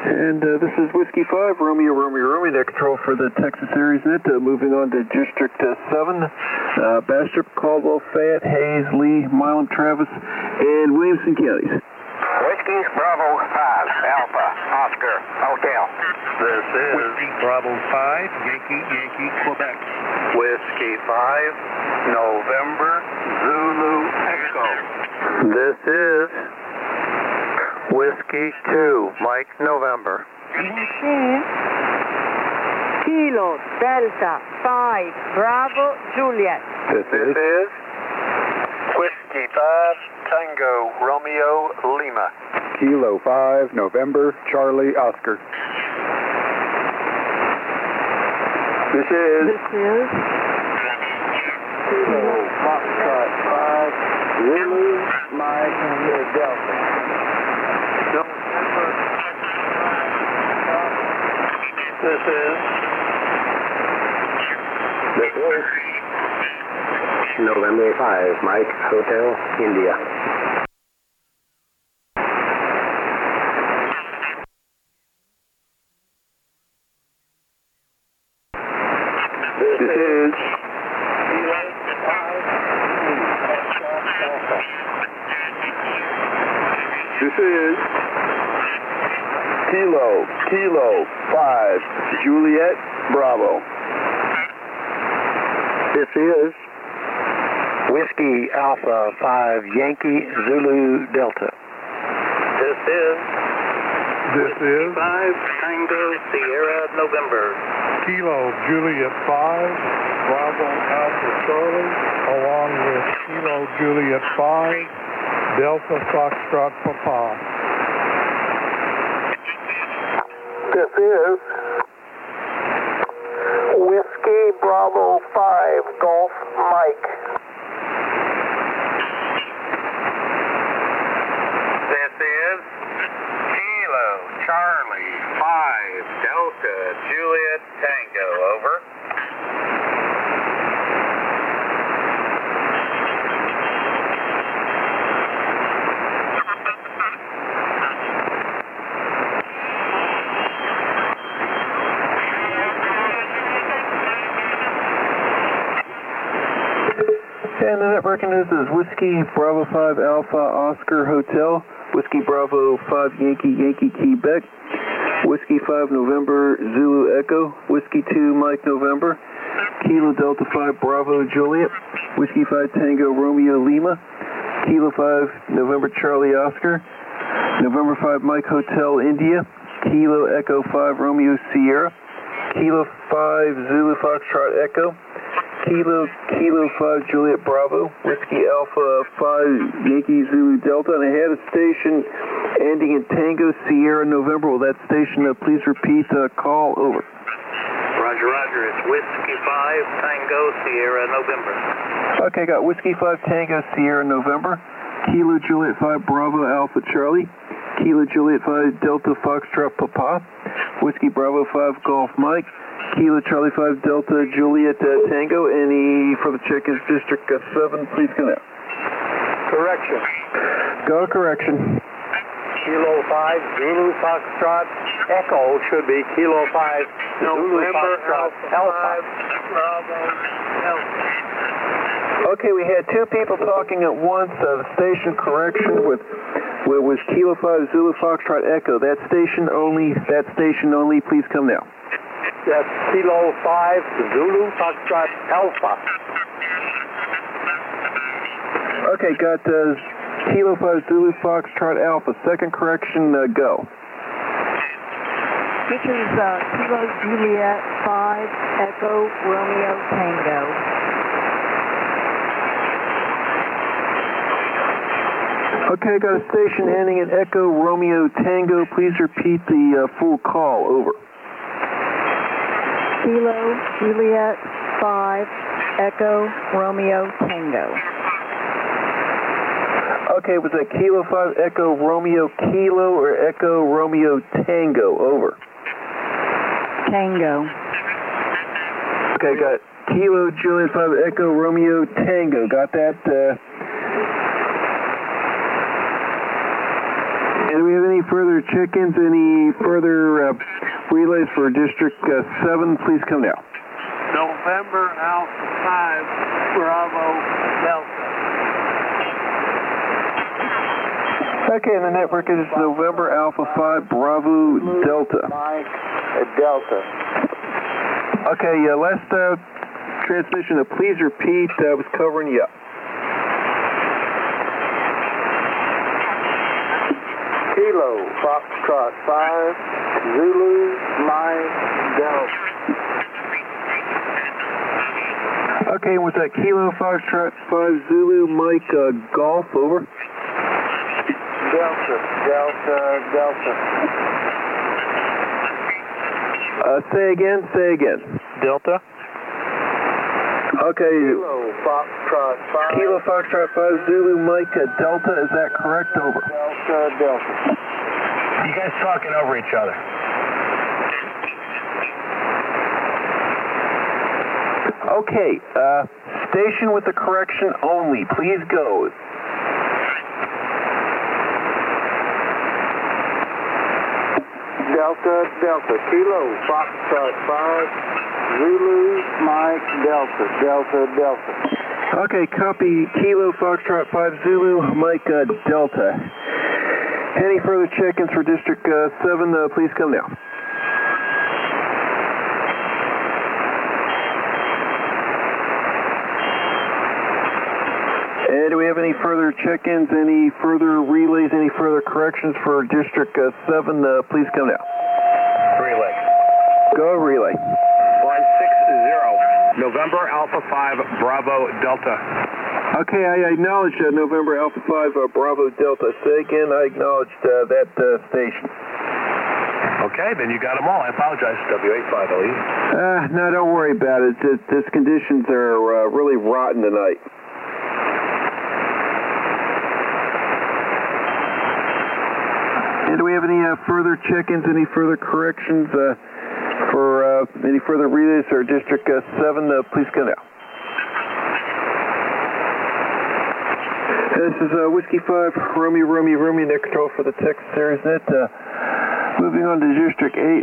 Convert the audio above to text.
And this is Whiskey 5, Romeo, net control for the Texas AresNet. Moving on to District 7, Bastrop, Caldwell, Fayette, Hayes, Lee, Milam, Travis, and Williamson counties. Whiskey Bravo 5, Alpha, Oscar, Hotel. This is Whiskey Bravo 5, Yankee, Quebec. Whiskey 5, November, Zulu, Echo. This is Whiskey 2, Mike, November. Kilo, Delta, 5, Bravo, Juliet. This is Whiskey 5, Tango, Romeo, Lima. Kilo 5, November, Charlie, Oscar. This is Kilo, Foxtrot 5, Zulu, Mike, Delta. This is November 5, Mike, Hotel, India. This is Kilo 5, Juliet, Bravo. This is Whiskey Alpha 5, Yankee, Zulu, Delta. This is 5, Tango, Sierra, November. Kilo Juliet 5, Bravo Alpha Charlie, along with Kilo Juliet 5, Delta Foxtrot Papa. This is Whiskey Bravo 5, Golf Mike. This is Kilo Charlie 5, Delta Juliet Tango, over. And the network news is Whiskey Bravo 5 Alpha Oscar Hotel, Whiskey Bravo 5 Yankee Quebec, Whiskey 5 November Zulu Echo, Whiskey 2 Mike November, Kilo Delta 5 Bravo Juliet, Whiskey 5 Tango Romeo Lima, Kilo 5 November Charlie Oscar, November 5 Mike Hotel India, Kilo Echo 5 Romeo Sierra, Kilo 5 Zulu Foxtrot Echo, Kilo 5 Juliet Bravo, Whiskey Alpha 5 Yankee Zulu Delta, and I had a station ending in Tango Sierra November. Will that station please repeat call, over? Roger, it's Whiskey 5 Tango Sierra November. Okay, got Whiskey 5 Tango Sierra November, Kilo Juliet 5 Bravo Alpha Charlie, Kilo Juliet 5 Delta Foxtrot Papa, Whiskey Bravo 5 Golf Mike, Kilo Charlie 5 Delta Juliet Tango. Any further check is District 7, please come out. Correction. Go correction. Kilo 5 Zulu Foxtrot Echo should be Kilo 5 Zulu Foxtrot Alpha. Bravo Alpha. Okay, we had two people talking at once. The station correction was Kilo 5 Zulu Foxtrot Echo. That station only, please come now. That's Kilo 5 Zulu Foxtrot Alpha. Okay, got Kilo 5 Zulu Foxtrot Alpha. Second correction, go. This is Kilo Juliet 5, Echo, Romeo, Tango. Okay, got a station ending at Echo, Romeo, Tango. Please repeat the full call, over. Kilo Juliet 5, Echo, Romeo, Tango. Okay, was that Kilo 5 Echo Romeo Kilo or Echo Romeo Tango, over? Tango. Okay, got Kilo Juliet 5 Echo Romeo Tango. Got that? And do we have any further check-ins, any further relays for District 7? Please come now. November Alpha 5, Bravo Delta. Okay, and the network is November Alpha 5, Bravo Delta. Mike Delta. Okay, last transmission, please repeat, I was covering you up. Kilo Foxtrot 5, Zulu Mike Delta. Okay, and with that Kilo Foxtrot 5, Zulu Mike Golf, over. Delta, Delta, Delta. Say again. Delta. Okay. Kilo Foxtrot 5. Kilo Foxtrot 5, Zulu Mike Delta, is that correct? Over. Delta, Delta. You guys talking over each other. Okay, station with the correction only, please go. Delta, Delta, Kilo Foxtrot 5, Zulu Mike Delta, Delta, Delta. Okay, copy Kilo Foxtrot 5, Zulu Mike Delta. Any further check-ins for District 7, please come now. And do we have any further check-ins, any further relays, any further corrections for District 7? Please come now. Relay. Go relay. 160, November Alpha 5, Bravo Delta. Okay, I acknowledge November Alpha 5, Bravo Delta. Say again, I acknowledged that station. Okay, then you got them all. I apologize. W85LE. No, don't worry about it. These conditions are really rotten tonight. And do we have any further check-ins, any further corrections for any further relays or District 7? Please come now. This is Whiskey 5, Romeo, net control for the Texas Ariznet. Moving on to District 8.